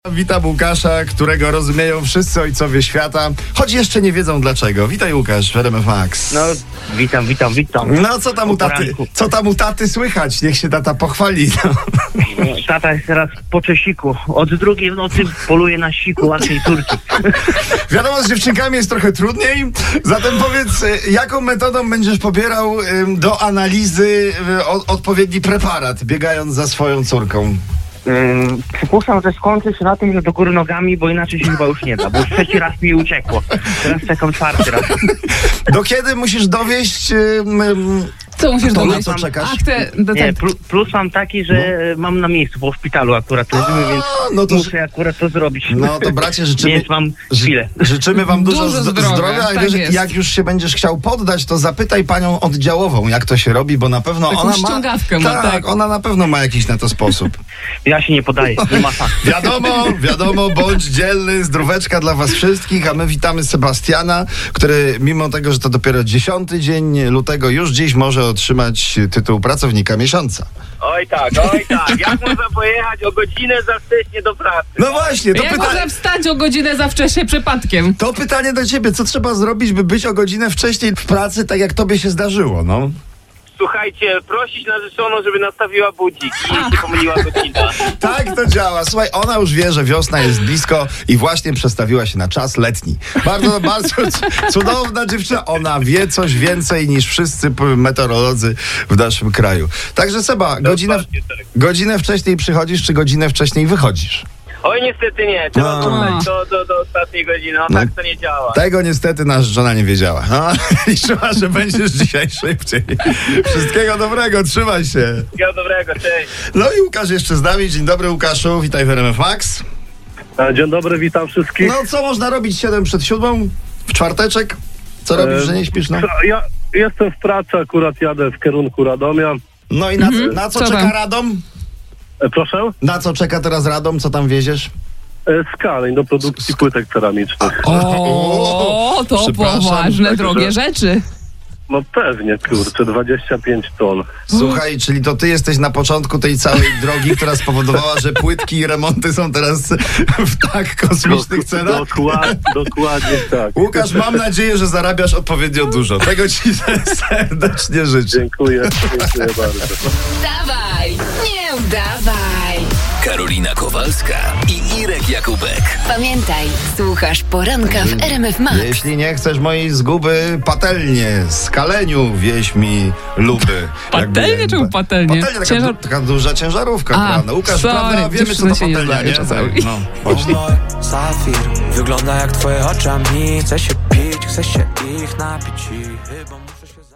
Witam Łukasza, którego rozumieją wszyscy ojcowie świata, choć jeszcze nie wiedzą dlaczego. Witaj Łukasz w RMF Max. No, witam. No co tam u taty słychać? Niech się tata pochwali. No. Tata jest teraz po czesiku. Od drugiej w nocy poluje na siku łatwej córki. Wiadomo, z dziewczynkami jest trochę trudniej, zatem powiedz, jaką metodą będziesz pobierał do analizy odpowiedni preparat, biegając za swoją córką? Przypuszczam, że skończy się na tym, że do góry nogami, bo inaczej się chyba już nie da, bo już trzeci raz mi uciekło. Teraz czekam czwarty raz. Do kiedy musisz dowieść... Co musisz to, dowieść? na co czekasz? Nie, plus mam taki, że mam na miejscu, bo w szpitalu akurat leżymy, więc muszę akurat to zrobić. No to bracie, życzymy wam dużo zdrowia, a tak jak już się będziesz chciał poddać, to zapytaj panią oddziałową, jak to się robi, bo na pewno taką ona ściągawkę ma. Tak, ona na pewno ma jakiś na to sposób. Ja się nie podaję, nie ma tak. Wiadomo, bądź dzielny, zdróweczka dla was wszystkich, a my witamy Sebastiana, który mimo tego, że to dopiero 10 dzień lutego, już dziś może otrzymać tytuł pracownika miesiąca. Oj tak. Jak można pojechać o godzinę za wcześnie do pracy? No właśnie, to Jak można wstać o godzinę za wcześnie przypadkiem? To pytanie do ciebie, co trzeba zrobić, by być o godzinę wcześniej w pracy, tak jak tobie się zdarzyło, no? Słuchajcie, prosić narzeczoną, żeby nastawiła budzik i jej się pomyliła godzina. Tak to działa. Słuchaj, ona już wie, że wiosna jest blisko i właśnie przestawiła się na czas letni. Bardzo cudowna dziewczyna. Ona wie coś więcej niż wszyscy meteorolodzy w naszym kraju. Także Seba, godzinę wcześniej przychodzisz, czy godzinę wcześniej wychodzisz? Oj, niestety nie. Trzeba zostać do ostatniej godziny. Tak to nie działa. Tego niestety nasza żona nie wiedziała. Liczyła, że będziesz dzisiaj szybciej. Wszystkiego dobrego, trzymaj się. Wszystkiego dobrego, cześć. No i Łukasz jeszcze z nami. Dzień dobry Łukaszu, witaj w RMF Max. Dzień dobry, witam wszystkich. No co można robić 7 przed 7? W czwarteczek? Co robisz, że nie śpisz? No? Ja jestem w pracy, akurat jadę w kierunku Radomia. No i na co czeka Radom? Proszę? Na co czeka teraz Radom? Co tam wieziesz? Skaleń do produkcji płytek ceramicznych. O, to poważne, drogie rzeczy. No pewnie, kurczę, 25 ton. Słuchaj, czyli to ty jesteś na początku tej całej drogi, która spowodowała, że płytki i remonty są teraz w tak kosmicznych cenach? Dokładnie tak. Łukasz, mam nadzieję, że zarabiasz odpowiednio dużo. Tego ci serdecznie życzę. Dziękuję bardzo. Wstawaj, nie udawaj. Karolina Kowalska i Irek Jakubek. Pamiętaj, słuchasz poranka w RMF Max. Jeśli nie chcesz mojej zguby, patelnie, skaleniu wieź mi luby. Patelnie czy patelnie? Patelnie, taka duża ciężarówka, prawda? Łukasz, prawda? Wiemy, co to patelnia, nie? Czasami. Safir, wygląda jak twoje oczami. Chce się pić, chce się ich napić i chyba muszę się